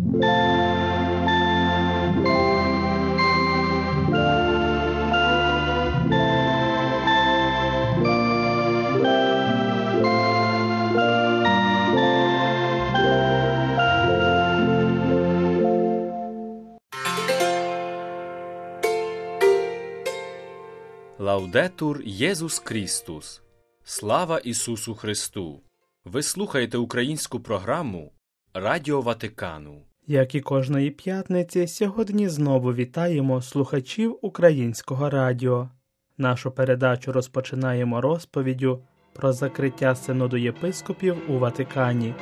Лаудетур Єсус Крістус! Слава Ісусу Христу! Ви слухаєте українську програму Радіо Ватикану. Як і кожної п'ятниці, сьогодні знову вітаємо слухачів українського радіо. Нашу передачу розпочинаємо розповіддю про закриття Синоду єпископів у Ватикані.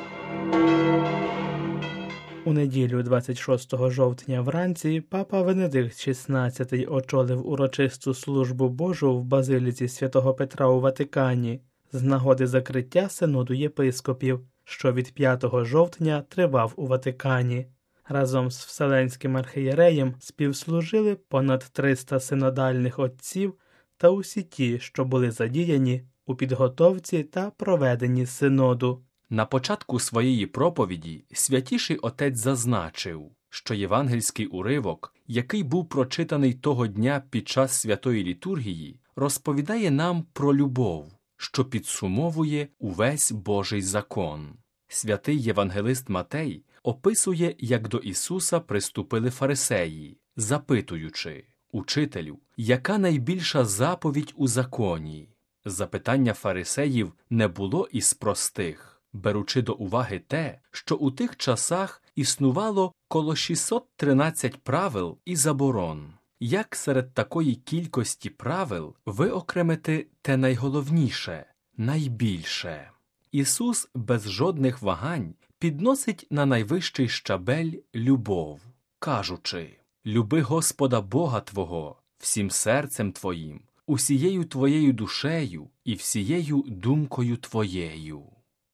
У неділю 26 жовтня вранці папа Венедикт XVI очолив урочисту службу Божу в Базиліці Святого Петра у Ватикані з нагоди закриття Синоду єпископів, що від 5 жовтня тривав у Ватикані. Разом з Вселенським архієреєм співслужили понад 300 синодальних отців та усі ті, що були задіяні у підготовці та проведенні синоду. На початку своєї проповіді Святіший Отець зазначив, що євангельський уривок, який був прочитаний того дня під час святої літургії, розповідає нам про любов, що підсумовує увесь Божий закон. Святий євангелист Матей описує, як до Ісуса приступили фарисеї, запитуючи: «Учителю, яка найбільша заповідь у законі?» Запитання фарисеїв не було із простих, беручи до уваги те, що у тих часах існувало коло 613 правил і заборон. Як серед такої кількості правил виокремити те найголовніше, найбільше? Ісус без жодних вагань підносить на найвищий щабель любов, кажучи: «Люби Господа Бога твого всім серцем твоїм, усією твоєю душею і всією думкою твоєю».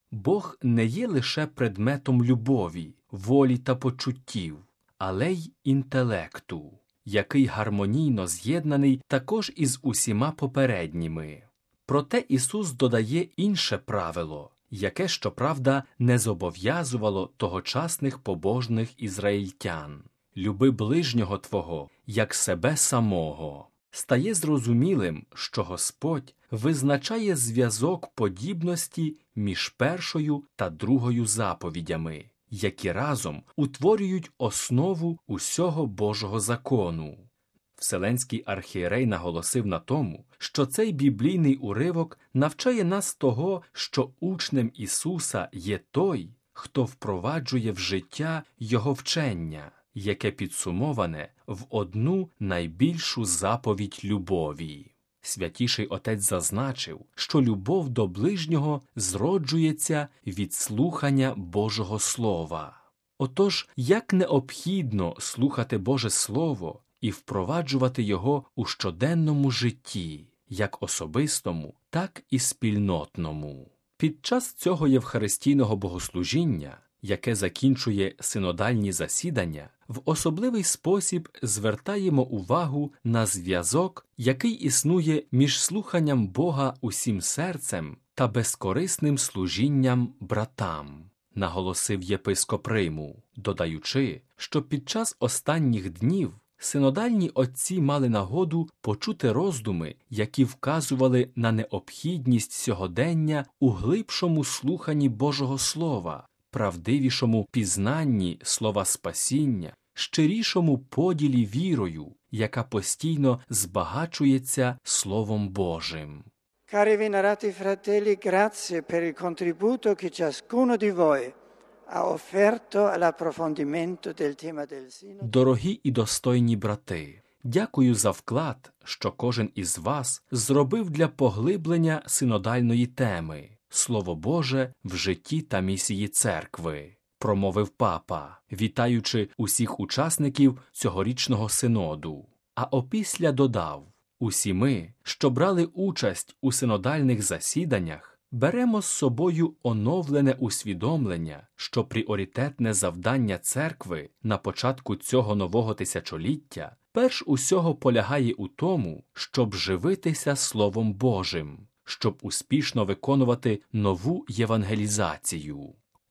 Бог не є лише предметом любові, волі та почуттів, але й інтелекту, який гармонійно з'єднаний також із усіма попередніми. Проте Ісус додає інше правило, яке, щоправда, не зобов'язувало тогочасних побожних ізраїльтян: «Люби ближнього твого, як себе самого». Стає зрозумілим, що Господь визначає зв'язок подібності між першою та другою заповідями, які разом утворюють основу усього Божого закону. Вселенський архієрей наголосив на тому, що цей біблійний уривок навчає нас того, що учнем Ісуса є той, хто впроваджує в життя Його вчення, яке підсумоване в одну найбільшу заповідь любові. Святіший Отець зазначив, що любов до ближнього зроджується від слухання Божого Слова. Отож, як необхідно слухати Боже Слово і впроваджувати його у щоденному житті, як особистому, так і спільнотному. Під час цього євхаристійного богослужіння, яке закінчує синодальні засідання, в особливий спосіб звертаємо увагу на зв'язок, який існує між слуханням Бога усім серцем та безкорисним служінням братам, наголосив єпископ Риму, додаючи, що під час останніх днів синодальні отці мали нагоду почути роздуми, які вказували на необхідність сьогодення у глибшому слуханні Божого Слова, правдивішому пізнанні слова спасіння, щирішому поділі вірою, яка постійно збагачується Словом Божим. Cari venerati fratelli, grazie per il contributo che ciascuno di voi ha offerto all'approfondimento del tema del Sinodo. Дорогі і достойні брати, дякую за вклад, що кожен із вас зробив для поглиблення синодальної теми «Слово Боже в житті та місії церкви», промовив папа, вітаючи усіх учасників цьогорічного синоду. А опісля додав: «Усі ми, що брали участь у синодальних засіданнях, беремо з собою оновлене усвідомлення, що пріоритетне завдання церкви на початку цього нового тисячоліття перш усього полягає у тому, щоб живитися Словом Божим, щоб успішно виконувати нову євангелізацію».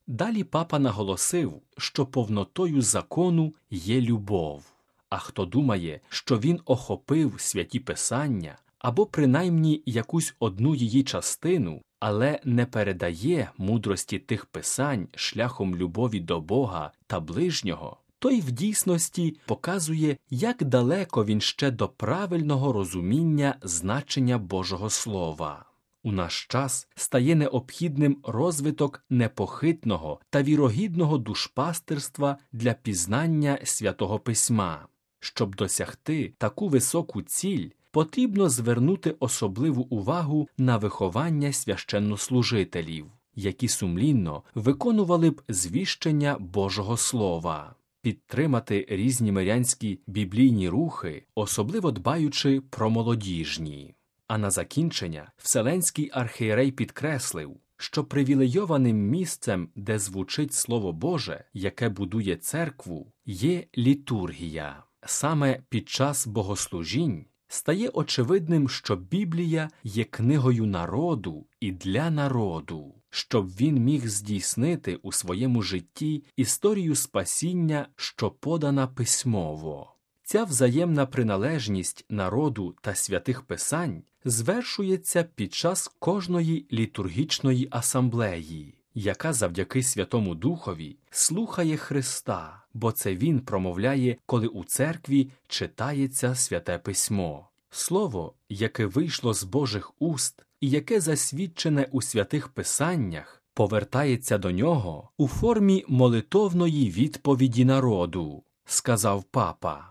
Далі папа наголосив, що повнотою закону є любов. А хто думає, що він охопив святі писання, або принаймні якусь одну її частину, але не передає мудрості тих писань шляхом любові до Бога та ближнього, той в дійсності показує, як далеко він ще до правильного розуміння значення Божого Слова. У наш час стає необхідним розвиток непохитного та вірогідного душпастирства для пізнання Святого Письма. Щоб досягти таку високу ціль, потрібно звернути особливу увагу на виховання священнослужителів, які сумлінно виконували б звіщення Божого Слова, підтримати різні мирянські біблійні рухи, особливо дбаючи про молодіжні. А на закінчення Вселенський архієрей підкреслив, що привілейованим місцем, де звучить Слово Боже, яке будує церкву, є літургія. Саме під час богослужінь стає очевидним, що Біблія є книгою народу і для народу, щоб він міг здійснити у своєму житті історію спасіння, що подана письмово. Ця взаємна приналежність народу та святих писань звершується під час кожної літургічної асамблеї, яка завдяки Святому Духові слухає Христа, бо це Він промовляє, коли у церкві читається Святе Письмо. Слово, яке вийшло з Божих уст і яке засвідчене у святих писаннях, повертається до нього у формі молитовної відповіді народу, сказав папа.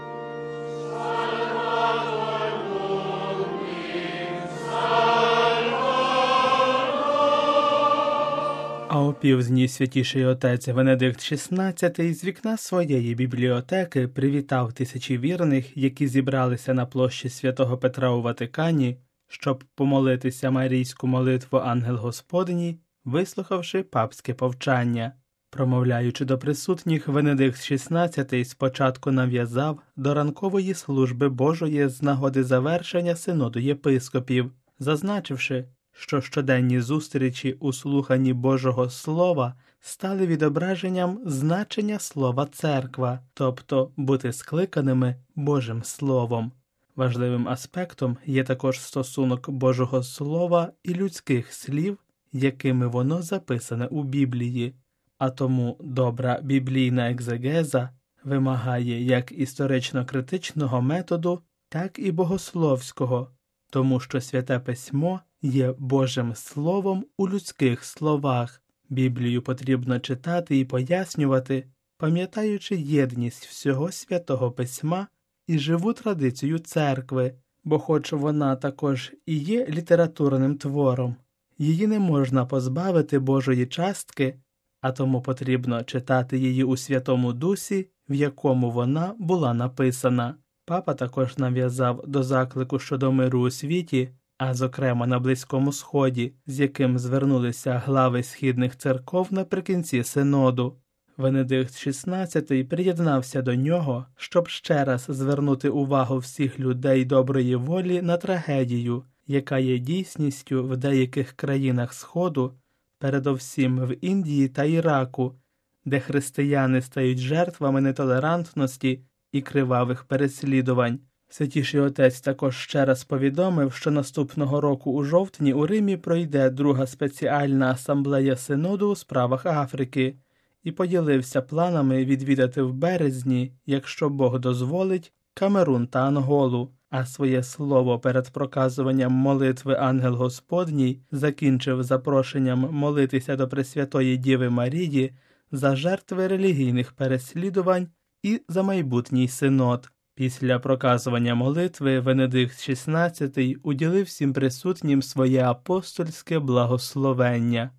А опівдні святіший отець Венедикт XVI з вікна своєї бібліотеки привітав тисячі вірних, які зібралися на площі Святого Петра у Ватикані, щоб помолитися марійську молитву «Ангел Господній», вислухавши папське повчання. Промовляючи до присутніх, Венедикт XVI спочатку нав'язав до ранкової служби Божої з нагоди завершення синоду єпископів, зазначивши, що щоденні зустрічі у слуханні Божого Слова стали відображенням значення слова «церква», тобто бути скликаними Божим Словом. Важливим аспектом є також стосунок Божого Слова і людських слів, якими воно записане у Біблії. А тому добра біблійна екзегеза вимагає як історично-критичного методу, так і богословського, тому що Святе Письмо є Божим Словом у людських словах. Біблію потрібно читати і пояснювати, пам'ятаючи єдність всього Святого Письма і живу традицію церкви, бо хоч вона також і є літературним твором, її не можна позбавити Божої частки, а тому потрібно читати її у Святому Дусі, в якому вона була написана. Папа також нав'язав до заклику щодо миру у світі, а зокрема на Близькому Сході, з яким звернулися глави східних церков наприкінці синоду. Венедикт XVI приєднався до нього, щоб ще раз звернути увагу всіх людей доброї волі на трагедію, яка є дійсністю в деяких країнах Сходу, передовсім в Індії та Іраку, де християни стають жертвами нетолерантності і кривавих переслідувань. Святіший отець також ще раз повідомив, що наступного року у жовтні у Римі пройде друга спеціальна асамблея синоду у справах Африки і поділився планами відвідати в березні, якщо Бог дозволить, Камерун та Анголу, а своє слово перед проказуванням молитви «Ангел Господній» закінчив запрошенням молитися до Пресвятої Діви Марії за жертви релігійних переслідувань і за майбутній синод. Після проказування молитви Венедикт XVI уділив всім присутнім своє апостольське благословення.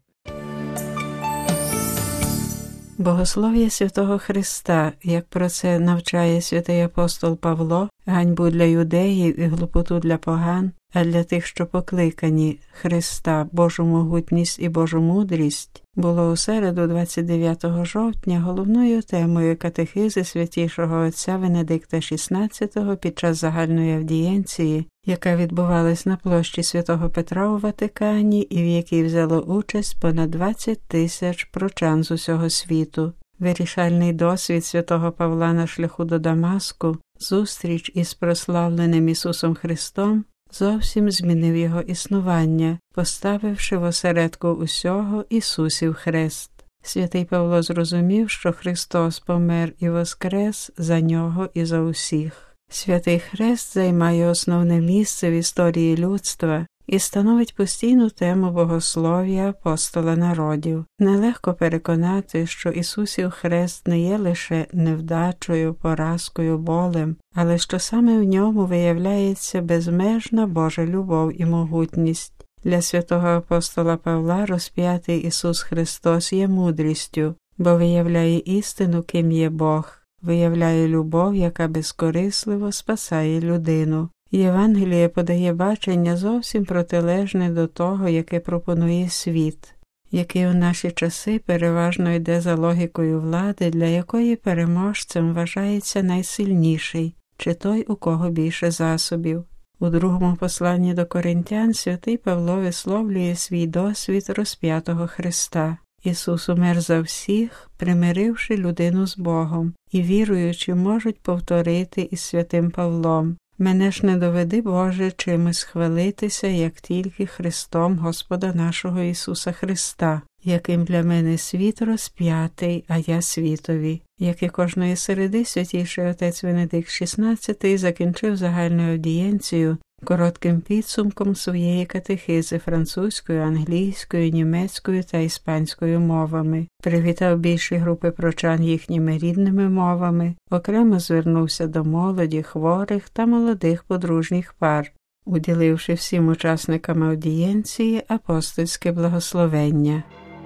Богослов'я святого Христа, як про це навчає святий апостол Павло, ганьбу для юдеїв і глупоту для поган, а для тих, що покликані Христа, Божу могутність і Божу мудрість, було у середу 29 жовтня головною темою катехизи Святішого Отця Венедикта XVI під час загальної авдієнції, яка відбувалась на площі Святого Петра у Ватикані і в якій взяло участь понад 20 тисяч прочан з усього світу. Вирішальний досвід святого Павла на шляху до Дамаску, зустріч із прославленим Ісусом Христом, зовсім змінив його існування, поставивши в осередку усього Ісусів хрест. Святий Павло зрозумів, що Христос помер і воскрес за нього і за усіх. Святий Хрест займає основне місце в історії людства і становить постійну тему богослов'я апостола народів. Нелегко переконати, що Ісусів хрест не є лише невдачею, поразкою, болем, але що саме в ньому виявляється безмежна Божа любов і могутність. Для святого апостола Павла розп'ятий Ісус Христос є мудрістю, бо виявляє істину, ким є Бог, виявляє любов, яка безкорисливо спасає людину. Євангеліє подає бачення зовсім протилежне до того, яке пропонує світ, який у наші часи переважно йде за логікою влади, для якої переможцем вважається найсильніший, чи той, у кого більше засобів. У другому посланні до Коринтян святий Павло висловлює свій досвід розп'ятого Христа. Ісус умер за всіх, примиривши людину з Богом, і віруючі можуть повторити із святим Павлом: «Мене ж не доведи, Боже, чимось хвалитися, як тільки Христом Господа нашого Ісуса Христа, яким для мене світ розп'ятий, а я світові». Як і кожної середи, святійший отець Венедикт XVI закінчив загальну аудієнцію коротким підсумком своєї катехизи французькою, англійською, німецькою та іспанською мовами. Привітав більші групи прочан їхніми рідними мовами, окремо звернувся до молоді, хворих та молодих подружніх пар, уділивши всім учасникам аудієнції апостольське благословення.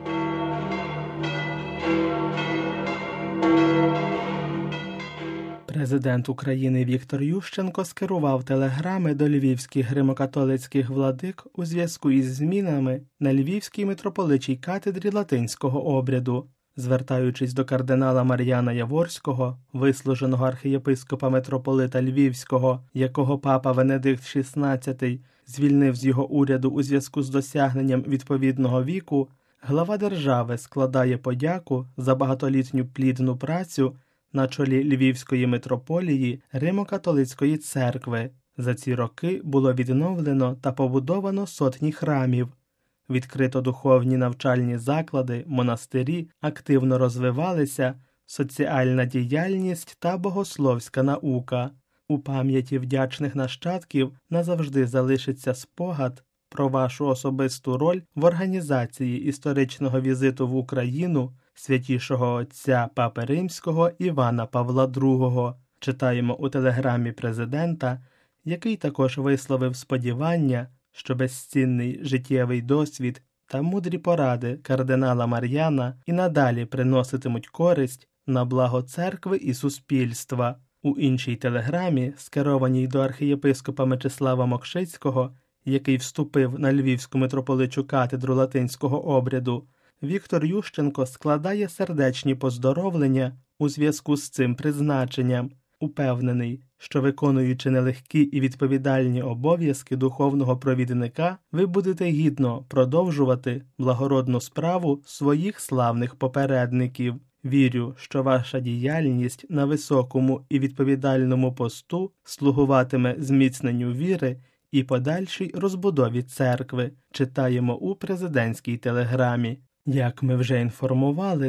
Президент України Віктор Ющенко скерував телеграми до львівських гримо-католицьких владик у зв'язку із змінами на Львівській митрополичій кафедрі латинського обряду. Звертаючись до кардинала Мар'яна Яворського, вислуженого архієпископа-митрополита Львівського, якого папа Венедикт XVI звільнив з його уряду у зв'язку з досягненням відповідного віку, глава держави складає подяку за багатолітню плідну працю на чолі Львівської митрополії Римо-католицької церкви. За ці роки було відновлено та побудовано сотні храмів, відкрито духовні навчальні заклади, монастирі, активно розвивалися соціальна діяльність та богословська наука. У пам'яті вдячних нащадків назавжди залишиться спогад про вашу особисту роль в організації історичного візиту в Україну святішого отця Папи Римського Івана Павла II, читаємо у телеграмі президента, який також висловив сподівання, що безцінний життєвий досвід та мудрі поради кардинала Мар'яна і надалі приноситимуть користь на благо церкви і суспільства. У іншій телеграмі, скерованій до архієпископа Мечислава Мокшицького, який вступив на Львівську митрополичу кафедру латинського обряду, Віктор Ющенко складає сердечні поздоровлення у зв'язку з цим призначенням, упевнений, що виконуючи нелегкі і відповідальні обов'язки духовного провідника, ви будете гідно продовжувати благородну справу своїх славних попередників. Вірю, що ваша діяльність на високому і відповідальному посту слугуватиме зміцненню віри і подальшій розбудові церкви, читаємо у президентській телеграмі. Як ми вже інформували,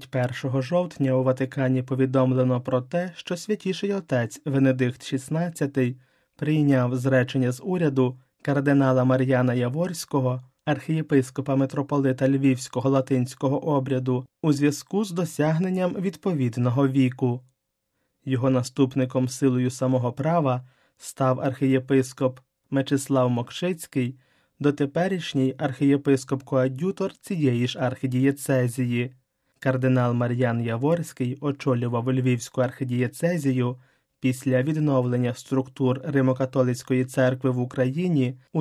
21 жовтня у Ватикані повідомлено про те, що святіший отець Венедикт XVI прийняв зречення з уряду кардинала Мар'яна Яворського, архієпископа-митрополита Львівського латинського обряду, у зв'язку з досягненням відповідного віку. Його наступником силою самого права став архієпископ Мечислав Мокшицький, дотеперішній архієпископ-коад'ютор цієї ж архідієцезії. Кардинал Мар'ян Яворський очолював Львівську архідієцезію після відновлення структур Римо-католицької церкви в Україні у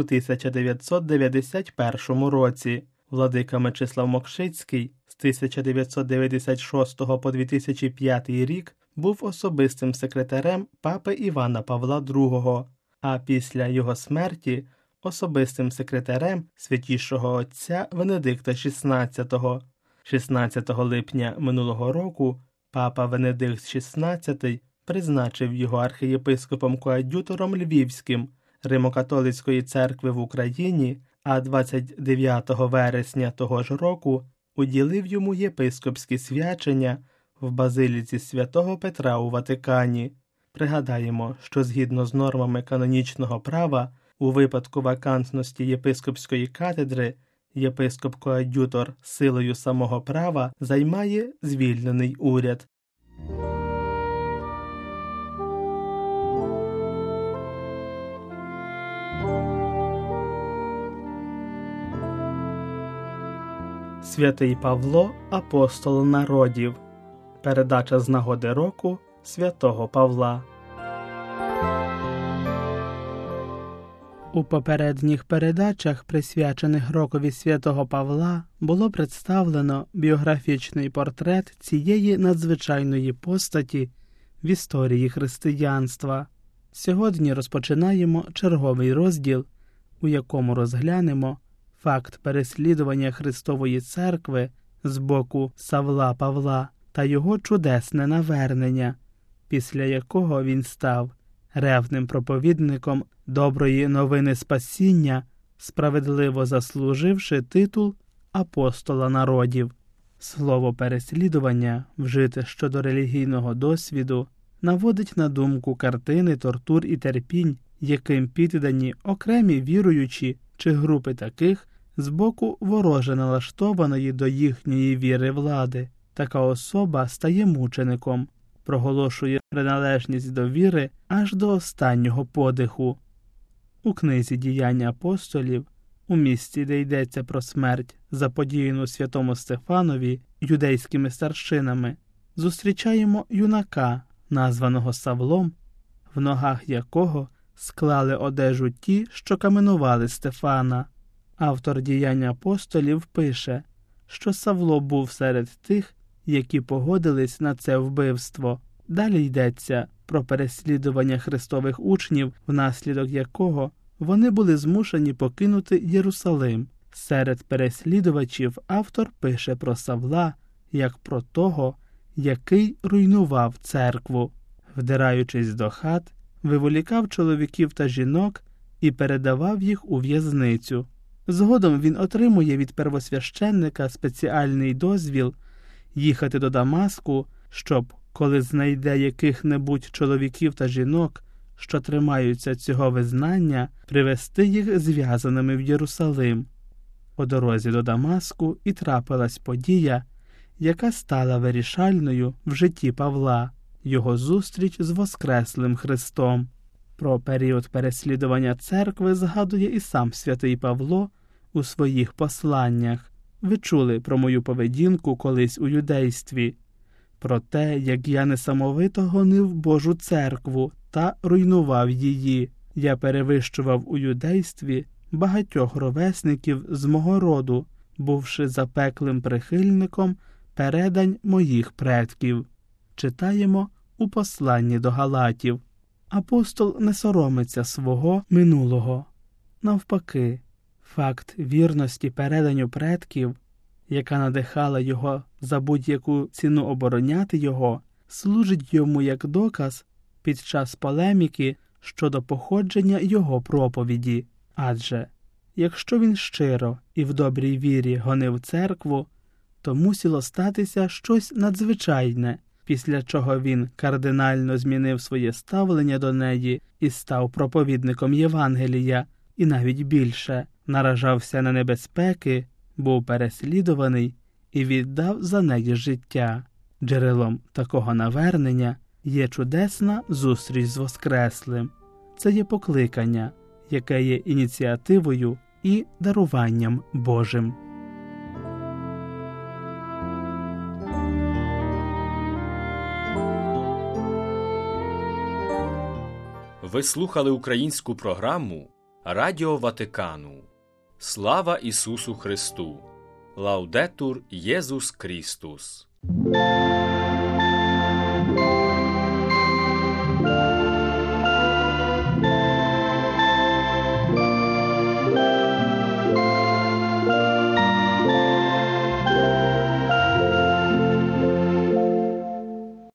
1991 році. Владика Мечислав Мокшицький з 1996 по 2005 рік був особистим секретарем папи Івана Павла II, а після його смерті – особистим секретарем Святішого Отця Венедикта XVI. 16 липня минулого року папа Венедикт XVI призначив його архієпископом-коадютором Львівським Римо-католицької церкви в Україні, а 29 вересня того ж року уділив йому єпископські свячення в Базиліці Святого Петра у Ватикані. Пригадаємо, що згідно з нормами канонічного права, у випадку вакантності єпископської кафедри єпископ-коадютор силою самого права займає звільнений уряд. Святий Павло – апостол народів. Передача з нагоди року святого Павла. У попередніх передачах, присвячених рокові святого Павла, було представлено біографічний портрет цієї надзвичайної постаті в історії християнства. Сьогодні розпочинаємо черговий розділ, у якому розглянемо факт переслідування Христової Церкви з боку Савла Павла та його чудесне навернення, після якого він став ревним проповідником доброї новини спасіння, справедливо заслуживши титул апостола народів. Слово «переслідування», вжите щодо релігійного досвіду, наводить на думку картини тортур і терпінь, яким піддані окремі віруючі чи групи таких з боку вороже налаштованої до їхньої віри влади. Така особа стає мучеником, проголошує приналежність до віри аж до останнього подиху. У книзі «Діяння апостолів», у місці, де йдеться про смерть, заподіяну святому Стефанові юдейськими старшинами, зустрічаємо юнака, названого Савлом, в ногах якого склали одежу ті, що каменували Стефана. Автор «Діяння апостолів» пише, що Савло був серед тих, які погодились на це вбивство. Далі йдеться про переслідування христових учнів, внаслідок якого вони були змушені покинути Єрусалим. Серед переслідувачів автор пише про Савла, як про того, який руйнував церкву. Вдираючись до хат, виволікав чоловіків та жінок і передавав їх у в'язницю. Згодом він отримує від первосвященника спеціальний дозвіл їхати до Дамаску, щоб, коли знайде яких-небудь чоловіків та жінок, що тримаються цього визнання, привести їх зв'язаними в Єрусалим. По дорозі до Дамаску і трапилась подія, яка стала вирішальною в житті Павла – його зустріч з Воскреслим Христом. Про період переслідування церкви згадує і сам святий Павло у своїх посланнях. Ви чули про мою поведінку колись у юдействі, про те, як я несамовито гонив Божу церкву та руйнував її. Я перевищував у юдействі багатьох ровесників з мого роду, бувши запеклим прихильником передань моїх предків. Читаємо у посланні до Галатів. Апостол не соромиться свого минулого. Навпаки, факт вірності переданню предків, яка надихала його за будь-яку ціну обороняти його, служить йому як доказ під час полеміки щодо походження його проповіді. Адже, якщо він щиро і в добрій вірі гонив церкву, то мусило статися щось надзвичайне, після чого він кардинально змінив своє ставлення до неї і став проповідником Євангелія, і навіть більше наражався на небезпеки, був переслідуваний і віддав за неї життя. Джерелом такого навернення є чудесна зустріч з Воскреслим. Це є покликання, яке є ініціативою і даруванням Божим. Ви слухали українську програму Радіо Ватикану. Слава Ісусу Христу! Лаудетур Єсус Крістус!